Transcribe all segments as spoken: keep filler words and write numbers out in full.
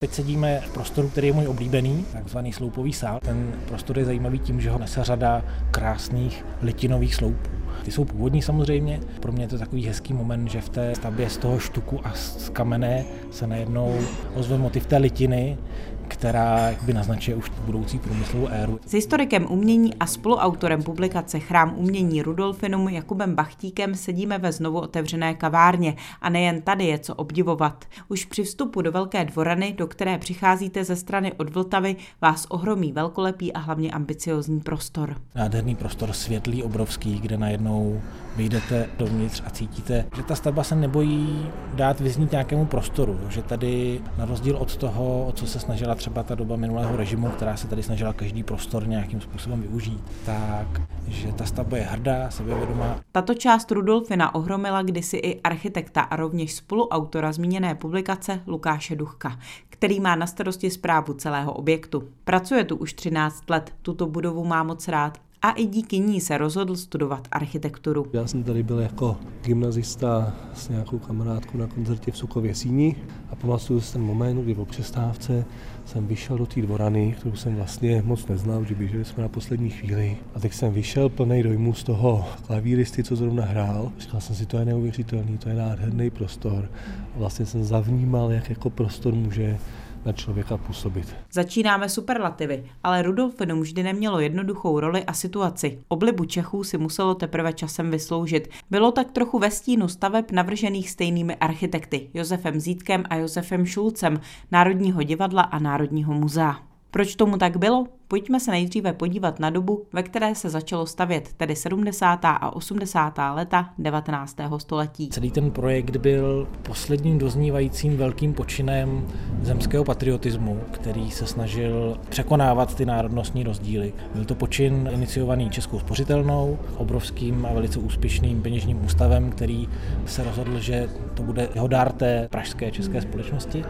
Teď sedíme v prostoru, který je můj oblíbený, takzvaný sloupový sál. Ten prostor je zajímavý tím, že ho nese řada krásných litinových sloupů. Ty jsou původní samozřejmě. Pro mě je to takový hezký moment, že v té stavbě z toho štuku a z kamene se najednou ozve motiv té litiny, která jakby naznačuje už budoucí průmyslovou éru. S historikem umění a spoluautorem publikace Chrám umění Rudolfinum Jakubem Bachtíkem sedíme ve znovu otevřené kavárně a nejen tady je co obdivovat. Už při vstupu do Velké dvorany, do které přicházíte ze strany od Vltavy, vás ohromí velkolepý a hlavně ambiciózní prostor. Nádherný prostor, světlý, obrovský, kde najednou vyjdete dovnitř a cítíte, že ta stavba se nebojí dát vyznít nějakému prostoru, že tady na rozdíl od toho, o co se snažila třeba ta doba minulého režimu, která se tady snažila každý prostor nějakým způsobem využít, tak že ta stavba je hrdá, sebevědomá. Tato část Rudolfina ohromila kdysi i architekta a rovněž spoluautora zmíněné publikace Lukáše Duchka, který má na starosti správu celého objektu. Pracuje tu už třináct let, tuto budovu má moc rád a i díky ní se rozhodl studovat architekturu. Já jsem tady byl jako gymnazista s nějakou kamarádkou na koncertě v Sukově Síni a pamatuju si ten moment, kdy po přestávce jsem vyšel do té dvorany, kterou jsem vlastně moc neznal, že běželi jsme na poslední chvíli. A teď jsem vyšel plnej dojmu z toho klavíristy, co zrovna hrál. Říkal jsem si, to je neuvěřitelný, to je nádherný prostor. A vlastně jsem zavnímal, jak jako prostor může na člověka působit. Začínáme superlativy, ale Rudolfinum vždy nemělo jednoduchou roli a situaci. Oblibu Čechů si muselo teprve časem vysloužit. Bylo tak trochu ve stínu staveb navržených stejnými architekty, Josefem Zítkem a Josefem Šulcem, Národního divadla a Národního muzea. Proč tomu tak bylo? Pojďme se nejdříve podívat na dobu, ve které se začalo stavět, tedy sedmdesátá a osmdesátá léta devatenáctého století. Celý ten projekt byl posledním doznívajícím velkým počinem zemského patriotismu, který se snažil překonávat ty národnostní rozdíly. Byl to počin iniciovaný Českou spořitelnou, obrovským a velice úspěšným peněžním ústavem, který se rozhodl, že to bude jeho dár té pražské české společnosti.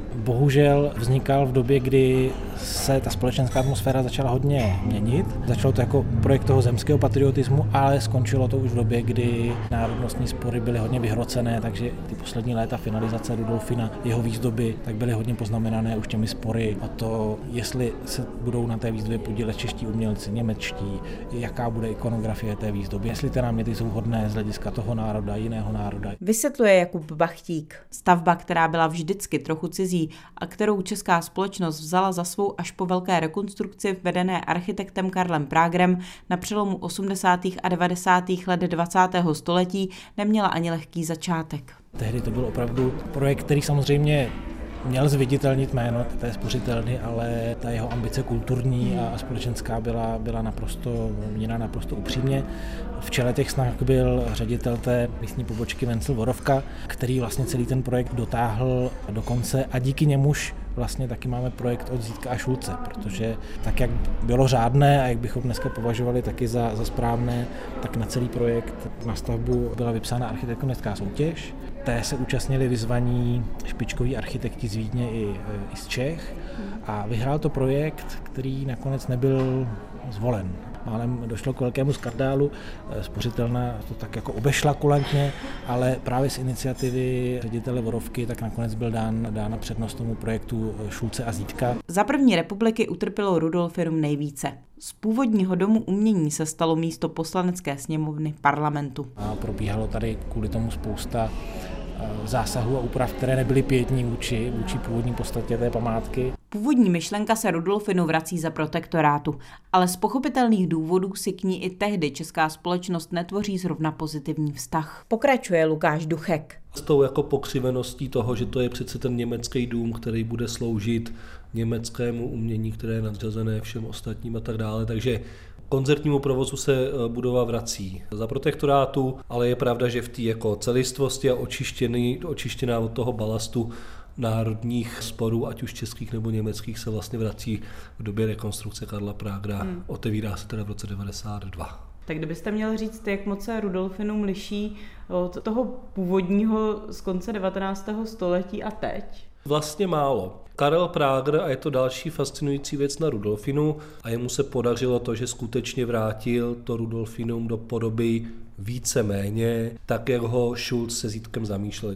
Bohužel vznikal v době, kdy se ta společenská atmosféra začala hodně měnit. Začalo to jako projekt toho zemského patriotismu, ale skončilo to už v době, kdy národnostní spory byly hodně vyhrocené, takže ty poslední léta finalizace Rudolfina, jeho výzdoby, tak byly hodně poznamenané už těmi spory o to, jestli se budou na té výzdobě podílet čeští umělci, němečtí, jaká bude ikonografie té výzdoby, jestli ty náměty jsou vhodné z hlediska toho národa, jiného národa. Vysvětluje Jakub Bachtík. Stavba, která byla vždycky trochu cizí a kterou česká společnost vzala za svou až po velké rekonstrukci vedené architektem Karlem Pragerem na přelomu osmdesátých a devadesátých let dvacátého století, neměla ani lehký začátek. Tehdy to byl opravdu projekt, který samozřejmě měl zviditelnit jméno té spořitelny, ale ta jeho ambice kulturní a společenská byla, byla naprosto měna naprosto upřímně. V čele těch snah byl ředitel té místní pobočky Vencel Vorovka, který vlastně celý ten projekt dotáhl do konce a díky němuž vlastně taky máme projekt od Zítka a Šulce, protože tak, jak bylo řádné a jak bychom dneska považovali taky za, za správné, tak na celý projekt na stavbu byla vypsána architektonická soutěž. Té se účastnili vyzvaní špičkoví architekti z Vídně i, i z Čech a vyhrál to projekt, který nakonec nebyl zvolen. Málem došlo k velkému skandálu, spořitelna to tak jako obešla kulantně, ale právě z iniciativy ředitele Vorovky tak nakonec byl dán, dána přednost tomu projektu Šulce a Zítka. Za první republiky utrpělo Rudolfinum nejvíce. Z původního domu umění se stalo místo poslanecké sněmovny parlamentu. A probíhalo tady kvůli tomu spousta zásahů a úprav, které nebyly pietní vůči, vůči původní podstatě té památky. Původní myšlenka se Rudolfinu vrací za protektorátu, ale z pochopitelných důvodů si k ní i tehdy česká společnost netvoří zrovna pozitivní vztah. Pokračuje Lukáš Duchek. S tou jako pokřiveností toho, že to je přece ten německý dům, který bude sloužit německému umění, které je nadřazené všem ostatním a tak dále, takže koncertnímu provozu se budova vrací za protektorátu, ale je pravda, že v té jako celistvosti a očištěný, očištěná od toho balastu národních sporů, ať už českých nebo německých, se vlastně vrací v době rekonstrukce Karla Pragera. Hmm. Otevírá se teda v roce devadesát dva. Tak kdybyste měli říct, jak moc se Rudolfinum liší od toho původního z konce devatenáctého století a teď? Vlastně málo. Karel Prager, a je to další fascinující věc na Rudolfinu, a jemu se podařilo to, že skutečně vrátil to Rudolfinum do podoby víceméně tak, jak ho Šulc se Zítkem zamýšleli.